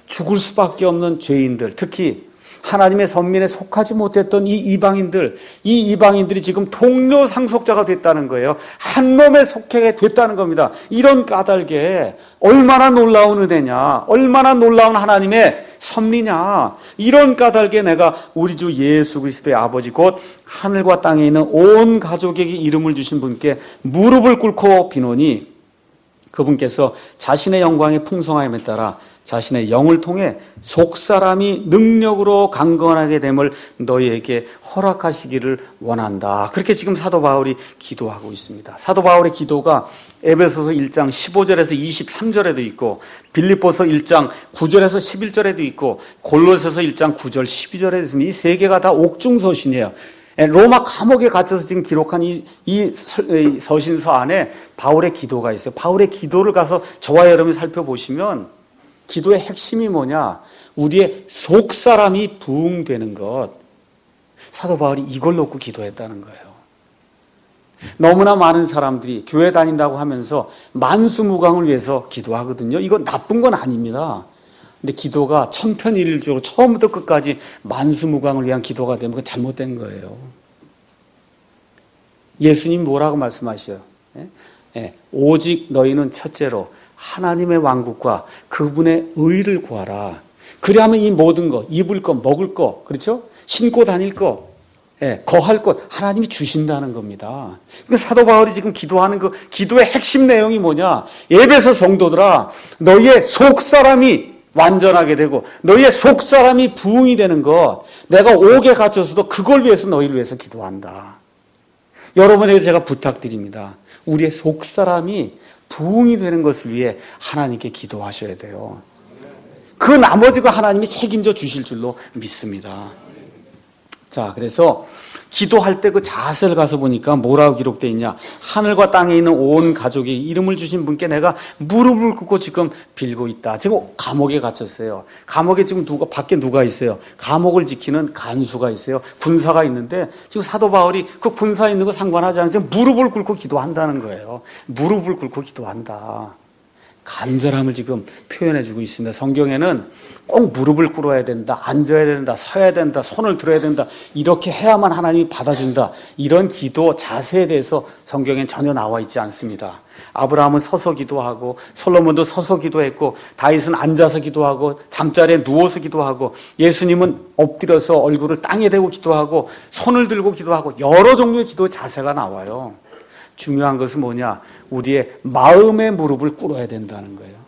A: 죽을 수밖에 없는 죄인들, 특히 하나님의 선민에 속하지 못했던 이 이방인들, 이 이방인들이 지금 동료 상속자가 됐다는 거예요. 한 놈에 속하게 됐다는 겁니다. 이런 까닭에 얼마나 놀라운 은혜냐, 얼마나 놀라운 하나님의 섭리냐. 이런 까닭에 내가 우리 주 예수 그리스도의 아버지 곧 하늘과 땅에 있는 온 가족에게 이름을 주신 분께 무릎을 꿇고 비노니 그분께서 자신의 영광의 풍성함에 따라 자신의 영을 통해 속사람이 능력으로 강건하게 됨을 너희에게 허락하시기를 원한다. 그렇게 지금 사도 바울이 기도하고 있습니다. 사도 바울의 기도가 에베소서 일 장 십오 절에서 이십삼 절에도 있고 빌립보서 일 장 구 절에서 십일 절에도 있고 골로새서 일 장 구 절 십이 절에도 있습니다. 이 세 개가 다 옥중서신이에요. 로마 감옥에 갇혀서 지금 기록한 이, 이 서신서 안에 바울의 기도가 있어요. 바울의 기도를 가서 저와 여러분이 살펴보시면 기도의 핵심이 뭐냐? 우리의 속사람이 부흥되는 것. 사도 바울이 이걸 놓고 기도했다는 거예요. 너무나 많은 사람들이 교회 다닌다고 하면서 만수무강을 위해서 기도하거든요. 이건 나쁜 건 아닙니다. 근데 기도가 천편일률적으로 처음부터 끝까지 만수무강을 위한 기도가 되면 그건 잘못된 거예요. 예수님 뭐라고 말씀하셔요? 예? 예. 오직 너희는 첫째로 하나님의 왕국과 그분의 의를 구하라. 그리하면 이 모든 것, 입을 것, 먹을 것, 그렇죠? 신고 다닐 것, 예, 거할 것 하나님이 주신다는 겁니다. 그러니까 사도 바울이 지금 기도하는 그 기도의 핵심 내용이 뭐냐? 에베소 성도들아, 너희의 속사람이 완전하게 되고 너희의 속사람이 부흥이 되는 것, 내가 옥에 갇혀서도 그걸 위해서 너희를 위해서 기도한다. 여러분에게 제가 부탁드립니다. 우리의 속사람이 부흥이 되는 것을 위해 하나님께 기도하셔야 돼요. 그 나머지가 하나님이 책임져 주실 줄로 믿습니다. 자, 그래서 기도할 때 그 자세를 가서 보니까 뭐라고 기록되어 있냐? 하늘과 땅에 있는 온 가족에게 이름을 주신 분께 내가 무릎을 꿇고 지금 빌고 있다. 지금 감옥에 갇혔어요. 감옥에 지금 누가, 밖에 누가 있어요? 감옥을 지키는 간수가 있어요. 군사가 있는데 지금 사도 바울이 그 군사 있는 거 상관하지 않고 지금 무릎을 꿇고 기도한다는 거예요. 무릎을 꿇고 기도한다. 간절함을 지금 표현해주고 있습니다. 성경에는 꼭 무릎을 꿇어야 된다, 앉아야 된다, 서야 된다, 손을 들어야 된다, 이렇게 해야만 하나님이 받아준다, 이런 기도 자세에 대해서 성경엔 전혀 나와 있지 않습니다. 아브라함은 서서 기도하고 솔로몬도 서서 기도했고 다윗은 앉아서 기도하고 잠자리에 누워서 기도하고 예수님은 엎드려서 얼굴을 땅에 대고 기도하고 손을 들고 기도하고 여러 종류의 기도 자세가 나와요. 중요한 것은 뭐냐? 우리의 마음의 무릎을 꿇어야 된다는 거예요.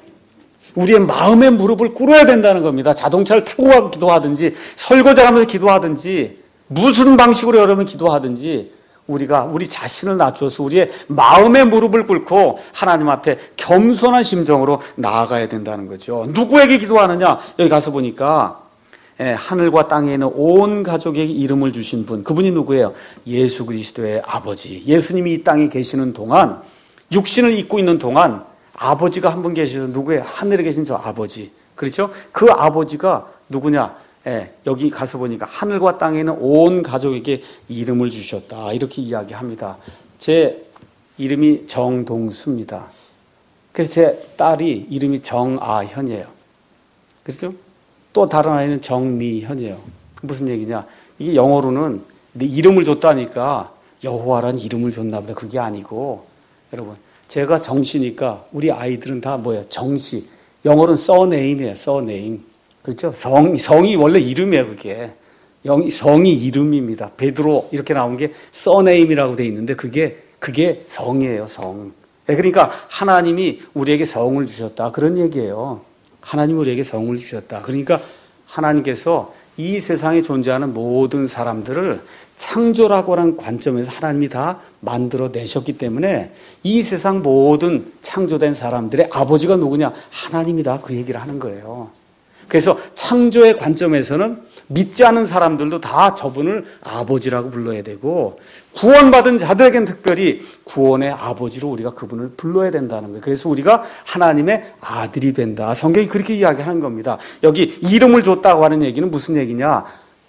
A: 우리의 마음의 무릎을 꿇어야 된다는 겁니다. 자동차를 타고 가고 기도하든지 설거지를 하면서 기도하든지 무슨 방식으로 여러분 기도하든지 우리가 우리 자신을 낮춰서 우리의 마음의 무릎을 꿇고 하나님 앞에 겸손한 심정으로 나아가야 된다는 거죠. 누구에게 기도하느냐? 여기 가서 보니까 예, 하늘과 땅에 있는 온 가족에게 이름을 주신 분, 그분이 누구예요? 예수 그리스도의 아버지. 예수님이 이 땅에 계시는 동안, 육신을 입고 있는 동안 아버지가 한 분 계셔서 누구예요? 하늘에 계신 저 아버지. 그렇죠? 그 아버지가 누구냐? 예, 여기 가서 보니까 하늘과 땅에 있는 온 가족에게 이름을 주셨다. 이렇게 이야기합니다. 제 이름이 정동수입니다. 그래서 제 딸이 이름이 정아현이에요. 그렇죠? 또 다른 아이는 정미현이에요. 무슨 얘기냐? 이게 영어로는 네 이름을 줬다니까 여호와라는 이름을 줬나 보다. 그게 아니고 여러분 제가 정씨니까 우리 아이들은 다 뭐예요? 정씨. 영어로는 surname이에요. surname. 그렇죠? 성, 성이 원래 이름이에요. 그게. 영, 성이 이름입니다. 베드로 이렇게 나온 게 surname이라고 돼 있는데 그게 그게 성이에요. 성. 그러니까 하나님이 우리에게 성을 주셨다. 그런 얘기예요. 하나님이 우리에게 성을 주셨다. 그러니까 하나님께서 이 세상에 존재하는 모든 사람들을 창조라고 하는 관점에서 하나님이 다 만들어내셨기 때문에 이 세상 모든 창조된 사람들의 아버지가 누구냐? 하나님이다. 그 얘기를 하는 거예요. 그래서 창조의 관점에서는 믿지 않는 사람들도 다 저분을 아버지라고 불러야 되고 구원받은 자들에겐 특별히 구원의 아버지로 우리가 그분을 불러야 된다는 거예요. 그래서 우리가 하나님의 아들이 된다. 성경이 그렇게 이야기하는 겁니다. 여기 이름을 줬다고 하는 얘기는 무슨 얘기냐?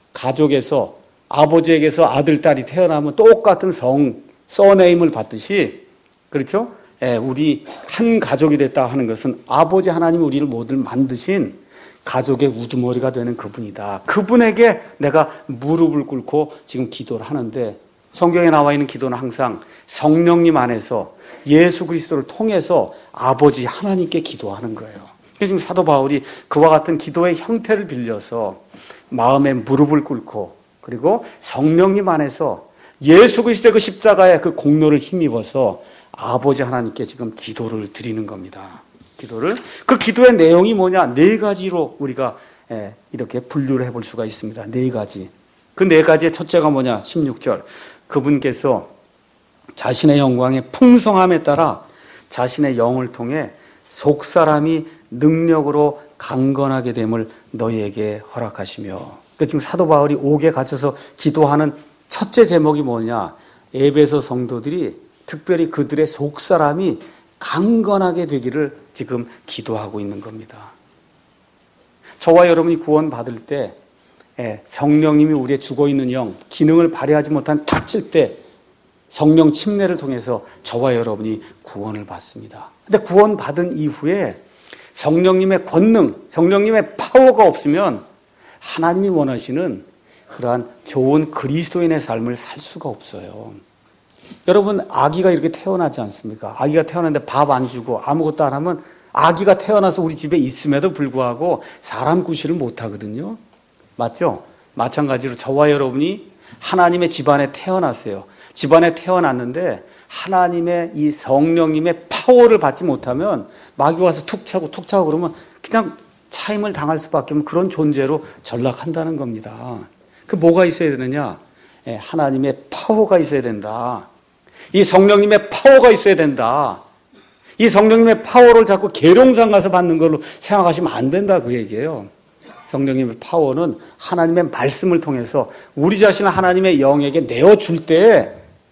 A: 가족에서 아버지에게서 아들, 딸이 태어나면 똑같은 성, 서네임을 받듯이 그렇죠? 예, 우리 한 가족이 됐다 하는 것은 아버지 하나님이 우리를 모두 만드신 가족의 우두머리가 되는 그분이다. 그분에게 내가 무릎을 꿇고 지금 기도를 하는데, 성경에 나와 있는 기도는 항상 성령님 안에서 예수 그리스도를 통해서 아버지 하나님께 기도하는 거예요. 그래서 지금 사도 바울이 그와 같은 기도의 형태를 빌려서 마음에 무릎을 꿇고, 그리고 성령님 안에서 예수 그리스도의 그 십자가의 그 공로를 힘입어서 아버지 하나님께 지금 기도를 드리는 겁니다. 기도를, 그 기도의 내용이 뭐냐? 네 가지로 우리가 이렇게 분류를 해볼 수가 있습니다. 네 가지. 그 네 가지의 첫째가 뭐냐? 십육 절. 그분께서 자신의 영광의 풍성함에 따라 자신의 영을 통해 속사람이 능력으로 강건하게 됨을 너희에게 허락하시며. 그러니까 지금 사도 바울이 옥에 갇혀서 기도하는 첫째 제목이 뭐냐? 에베소 성도들이 특별히 그들의 속사람이 강건하게 되기를 지금 기도하고 있는 겁니다. 저와 여러분이 구원받을 때 성령님이 우리의 죽어있는 영, 기능을 발휘하지 못한 닥칠 때 성령 침례를 통해서 저와 여러분이 구원을 받습니다. 근데 구원받은 이후에 성령님의 권능, 성령님의 파워가 없으면 하나님이 원하시는 그러한 좋은 그리스도인의 삶을 살 수가 없어요. 여러분, 아기가 이렇게 태어나지 않습니까? 아기가 태어났는데 밥 안 주고 아무것도 안 하면 아기가 태어나서 우리 집에 있음에도 불구하고 사람 구실을 못 하거든요. 맞죠? 마찬가지로 저와 여러분이 하나님의 집안에 태어났어요. 집안에 태어났는데 하나님의 이 성령님의 파워를 받지 못하면 마귀 와서 툭 차고 툭 차고 그러면 그냥 차임을 당할 수밖에 없는 그런 존재로 전락한다는 겁니다. 그 뭐가 있어야 되느냐? 예, 하나님의 파워가 있어야 된다. 이 성령님의 파워가 있어야 된다. 이 성령님의 파워를 자꾸 계룡산 가서 받는 걸로 생각하시면 안 된다, 그 얘기예요. 성령님의 파워는 하나님의 말씀을 통해서 우리 자신을 하나님의 영에게 내어줄 때,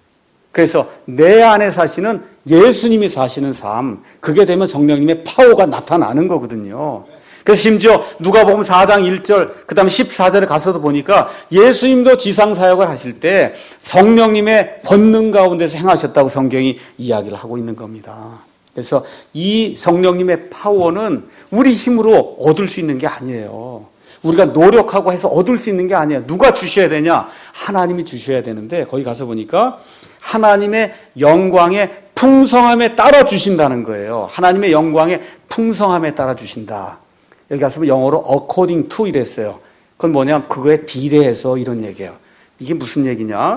A: 그래서 내 안에 사시는 예수님이 사시는 삶, 그게 되면 성령님의 파워가 나타나는 거거든요. 그래서 심지어 누가복음 사 장 일 절, 그 다음에 십사 절에 가서도 보니까 예수님도 지상사역을 하실 때 성령님의 권능 가운데서 행하셨다고 성경이 이야기를 하고 있는 겁니다. 그래서 이 성령님의 파워는 우리 힘으로 얻을 수 있는 게 아니에요. 우리가 노력하고 해서 얻을 수 있는 게 아니에요. 누가 주셔야 되냐? 하나님이 주셔야 되는데 거기 가서 보니까 하나님의 영광의 풍성함에 따라 주신다는 거예요. 하나님의 영광의 풍성함에 따라 주신다. 여기 가서 영어로 according to 이랬어요. 그건 뭐냐? 그거에 비례해서 이런 얘기예요. 이게 무슨 얘기냐?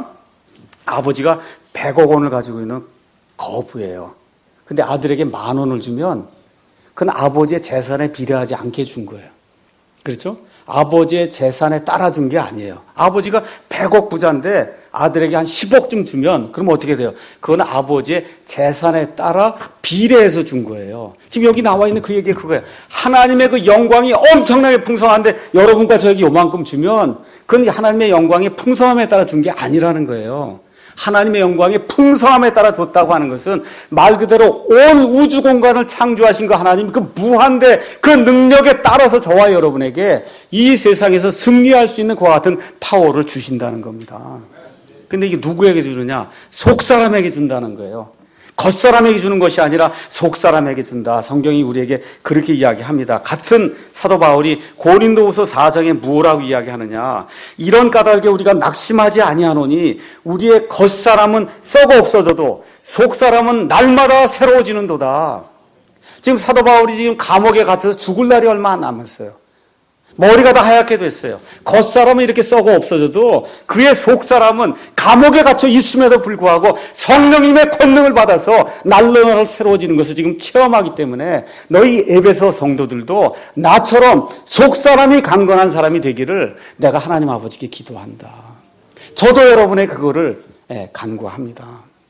A: 아버지가 백억 원을 가지고 있는 거부예요. 근데 아들에게 만 원을 주면 그건 아버지의 재산에 비례하지 않게 준 거예요. 그렇죠? 아버지의 재산에 따라 준 게 아니에요. 아버지가 백억 부자인데 아들에게 한 십억쯤 주면 그럼 어떻게 돼요? 그건 아버지의 재산에 따라 비례해서 준 거예요. 지금 여기 나와 있는 그 얘기가 그거예요. 하나님의 그 영광이 엄청나게 풍성한데 여러분과 저에게 요만큼 주면 그건 하나님의 영광이 풍성함에 따라 준 게 아니라는 거예요. 하나님의 영광의 풍성함에 따라 줬다고 하는 것은 말 그대로 온 우주 공간을 창조하신 그 하나님 그 무한대 그 능력에 따라서 저와 여러분에게 이 세상에서 승리할 수 있는 그와 같은 파워를 주신다는 겁니다. 근데 이게 누구에게 주느냐? 속사람에게 준다는 거예요. 겉사람에게 주는 것이 아니라 속사람에게 준다. 성경이 우리에게 그렇게 이야기합니다. 같은 사도 바울이 고린도후서 사 장에 뭐라고 이야기하느냐? 이런 까닭에 우리가 낙심하지 아니하노니 우리의 겉사람은 썩어 없어져도 속사람은 날마다 새로워지는도다. 지금 사도 바울이 지금 감옥에 갇혀서 죽을 날이 얼마 안 남았어요. 머리가 다 하얗게 됐어요. 겉사람은 이렇게 썩어 없어져도 그의 속사람은 감옥에 갇혀 있음에도 불구하고 성령님의 권능을 받아서 날로 새로워지는 것을 지금 체험하기 때문에 너희 에베소 성도들도 나처럼 속사람이 강건한 사람이 되기를 내가 하나님 아버지께 기도한다. 저도 여러분의 그거를 간구합니다.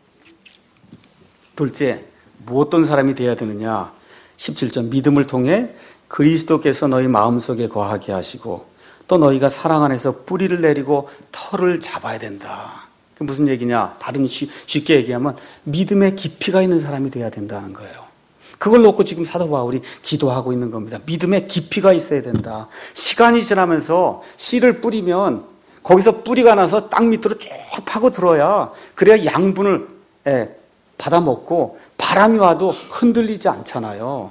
A: 둘째, 뭐 어떤 사람이 되어야 되느냐? 십칠 절 믿음을 통해 그리스도께서 너희 마음속에 거하게 하시고 또 너희가 사랑 안에서 뿌리를 내리고 털을 잡아야 된다. 그게 무슨 얘기냐? 다른 쉽게 얘기하면 믿음의 깊이가 있는 사람이 돼야 된다는 거예요. 그걸 놓고 지금 사도 바울이 기도하고 있는 겁니다. 믿음의 깊이가 있어야 된다. 시간이 지나면서 씨를 뿌리면 거기서 뿌리가 나서 땅 밑으로 쭉 파고 들어야 그래야 양분을 받아먹고 바람이 와도 흔들리지 않잖아요.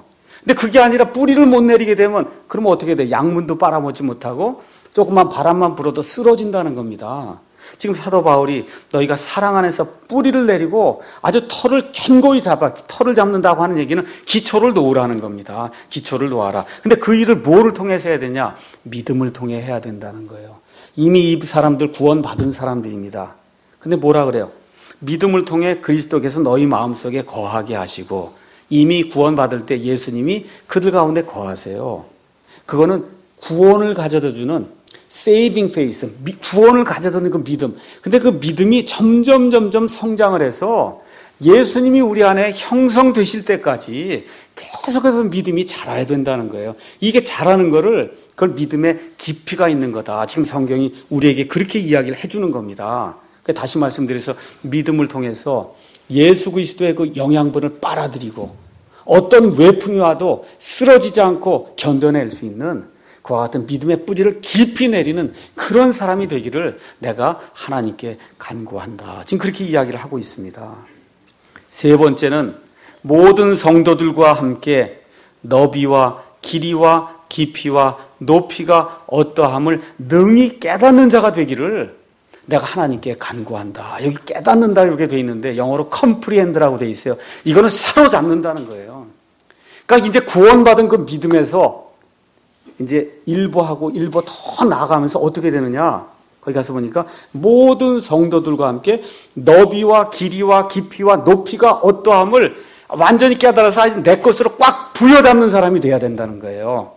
A: 근데 그게 아니라 뿌리를 못 내리게 되면 그러면 어떻게 돼? 양문도 빨아먹지 못하고 조금만 바람만 불어도 쓰러진다는 겁니다. 지금 사도 바울이 너희가 사랑 안에서 뿌리를 내리고 아주 털을 견고히 잡아, 털을 잡는다고 하는 얘기는 기초를 놓으라는 겁니다. 기초를 놓아라. 근데 그 일을 뭐를 통해서 해야 되냐? 믿음을 통해 해야 된다는 거예요. 이미 이 사람들 구원받은 사람들입니다. 근데 뭐라 그래요? 믿음을 통해 그리스도께서 너희 마음속에 거하게 하시고 이미 구원받을 때 예수님이 그들 가운데 거하세요. 그거는 구원을 가져다 주는 saving faith, 구원을 가져다 주는 그 믿음. 근데 그 믿음이 점점 점점 성장을 해서 예수님이 우리 안에 형성되실 때까지 계속해서 믿음이 자라야 된다는 거예요. 이게 자라는 거를 그걸 믿음의 깊이가 있는 거다. 지금 성경이 우리에게 그렇게 이야기를 해주는 겁니다. 다시 말씀드려서 믿음을 통해서 예수 그리스도의 그 영양분을 빨아들이고 어떤 외풍이 와도 쓰러지지 않고 견뎌낼 수 있는 그와 같은 믿음의 뿌리를 깊이 내리는 그런 사람이 되기를 내가 하나님께 간구한다. 지금 그렇게 이야기를 하고 있습니다. 세 번째는 모든 성도들과 함께 너비와 길이와 깊이와 높이가 어떠함을 능히 깨닫는 자가 되기를 내가 하나님께 간구한다. 여기 깨닫는다 이렇게 돼 있는데 영어로 comprehend라고 돼 있어요. 이거는 사로잡는다는 거예요. 그러니까 이제 구원받은 그 믿음에서 이제 일부하고 일부 더 나아가면서 어떻게 되느냐? 거기 가서 보니까 모든 성도들과 함께 너비와 길이와 깊이와 높이가 어떠함을 완전히 깨달아서 내 것으로 꽉 부여잡는 사람이 돼야 된다는 거예요.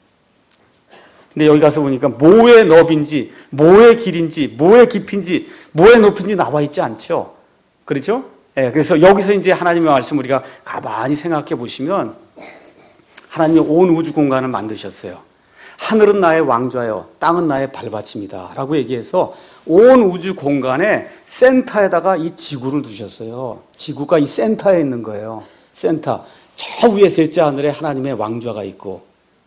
A: 근데 여기 가서 보니까 뭐의 너비인지, 뭐의 길인지, 뭐의 깊인지, 뭐의 높인지 나와 있지 않죠. 그렇죠? 예, 그래서 여기서 이제 하나님의 말씀 우리가 가만히 생각해 보시면 하나님이 온 우주 공간을 만드셨어요. 하늘은 나의 왕좌요, 땅은 나의 발받침이다 라고 얘기해서 온 우주 공간의 센터에다가 이 지구를 두셨어요. 지구가 이 센터에 있는 거예요. 센터. 저 위에 셋째 하늘에 하나님의 왕좌가 있고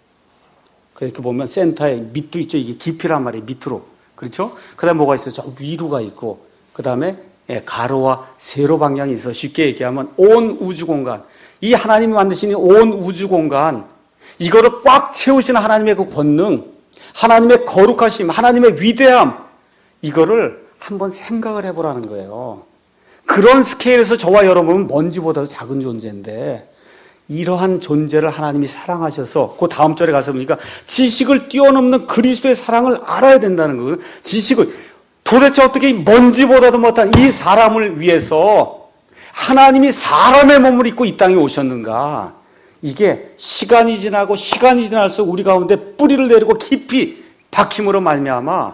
A: 그렇게 보면 센터에 밑도 있죠. 이게 깊이란 말이에요. 밑으로. 그렇죠? 그 다음에 뭐가 있어요? 저 위로가 있고 그 다음에 가로와 세로 방향이 있어. 쉽게 얘기하면 온 우주 공간. 이 하나님이 만드신 온 우주 공간 이거를 꽉 채우시는 하나님의 그 권능, 하나님의 거룩하심, 하나님의 위대함 이거를 한번 생각을 해보라는 거예요. 그런 스케일에서 저와 여러분은 먼지보다도 작은 존재인데 이러한 존재를 하나님이 사랑하셔서 그 다음 절에 가서 보니까 지식을 뛰어넘는 그리스도의 사랑을 알아야 된다는 거예요. 지식을 도대체 어떻게 먼지보다도 못한 이 사람을 위해서 하나님이 사람의 몸을 입고 이 땅에 오셨는가. 이게 시간이 지나고 시간이 지날수록 우리 가운데 뿌리를 내리고 깊이 박힘으로 말미암아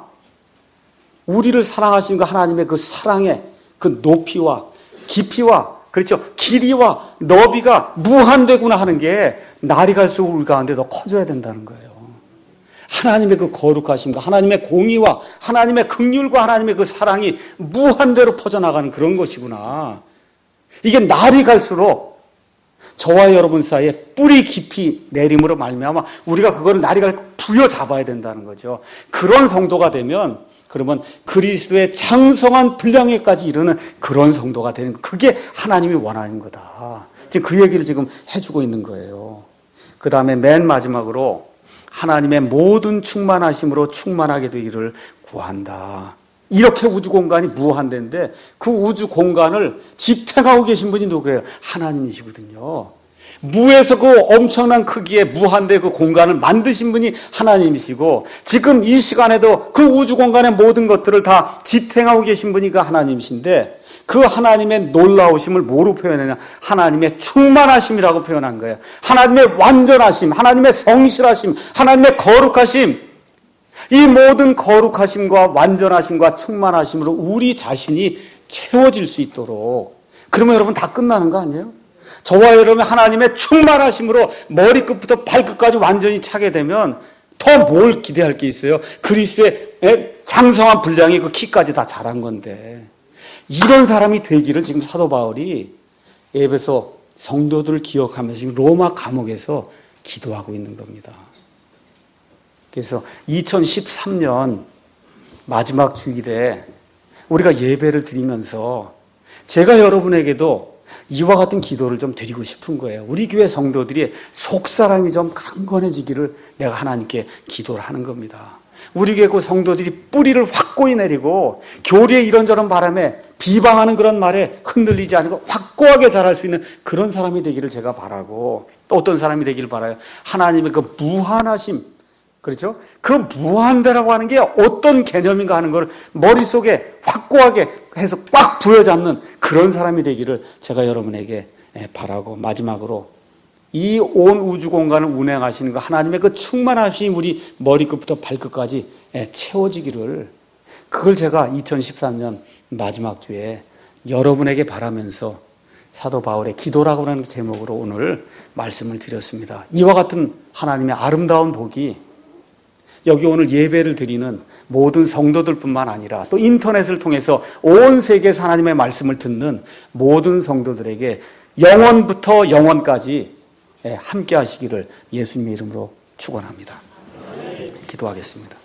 A: 우리를 사랑하시는 그 하나님의 그 사랑의 그 높이와 깊이와 그렇죠. 길이와 너비가 무한되구나 하는 게 날이 갈수록 우리 가운데 더 커져야 된다는 거예요. 하나님의 그 거룩하심과 하나님의 공의와 하나님의 긍휼과 하나님의 그 사랑이 무한대로 퍼져나가는 그런 것이구나. 이게 날이 갈수록 저와 여러분 사이에 뿌리 깊이 내림으로 말미암아 우리가 그거를 날이 갈수록 부여잡아야 된다는 거죠. 그런 성도가 되면 그러면 그리스도의 장성한 분량에까지 이르는 그런 성도가 되는 거. 그게 하나님이 원하는 거다. 지금 그 얘기를 지금 해주고 있는 거예요. 그 다음에 맨 마지막으로 하나님의 모든 충만하심으로 충만하게 되기를 구한다. 이렇게 우주 공간이 무한대인데 그 우주 공간을 지탱하고 계신 분이 누구예요? 하나님이시거든요. 무에서 그 엄청난 크기의 무한대 그 공간을 만드신 분이 하나님이시고 지금 이 시간에도 그 우주 공간의 모든 것들을 다 지탱하고 계신 분이 그 하나님이신데 그 하나님의 놀라우심을 뭐로 표현하냐? 하나님의 충만하심이라고 표현한 거예요. 하나님의 완전하심, 하나님의 성실하심, 하나님의 거룩하심. 이 모든 거룩하심과 완전하심과 충만하심으로 우리 자신이 채워질 수 있도록. 그러면 여러분 다 끝나는 거 아니에요? 저와 여러분 하나님의 충만하심으로 머리끝부터 발끝까지 완전히 차게 되면 더 뭘 기대할 게 있어요? 그리스도의 장성한 분량이 그 키까지 다 자란 건데 이런 사람이 되기를 지금 사도 바울이 에베소 성도들을 기억하면서 지금 로마 감옥에서 기도하고 있는 겁니다. 그래서 이천십삼 년 마지막 주일에 우리가 예배를 드리면서 제가 여러분에게도 이와 같은 기도를 좀 드리고 싶은 거예요. 우리 교회 성도들이 속사람이 좀 강건해지기를 내가 하나님께 기도를 하는 겁니다. 우리 교회 성도들이 뿌리를 확고히 내리고 교리의 이런저런 바람에 비방하는 그런 말에 흔들리지 않고 확고하게 자랄 수 있는 그런 사람이 되기를 제가 바라고, 또 어떤 사람이 되기를 바라요. 하나님의 그 무한하심, 그렇죠? 그 무한대라고 하는 게 어떤 개념인가 하는 걸 머릿속에 확고하게 해서 꽉 부여잡는 그런 사람이 되기를 제가 여러분에게 바라고, 마지막으로 이 온 우주 공간을 운행하시는 그 하나님의 그 충만하심이 우리 머리끝부터 발끝까지 채워지기를, 그걸 제가 이천십삼 년 마지막 주에 여러분에게 바라면서 사도 바울의 기도라고 하는 제목으로 오늘 말씀을 드렸습니다. 이와 같은 하나님의 아름다운 복이 여기 오늘 예배를 드리는 모든 성도들뿐만 아니라 또 인터넷을 통해서 온 세계에서 하나님의 말씀을 듣는 모든 성도들에게 영원부터 영원까지 함께 하시기를 예수님의 이름으로 축원합니다. 기도하겠습니다.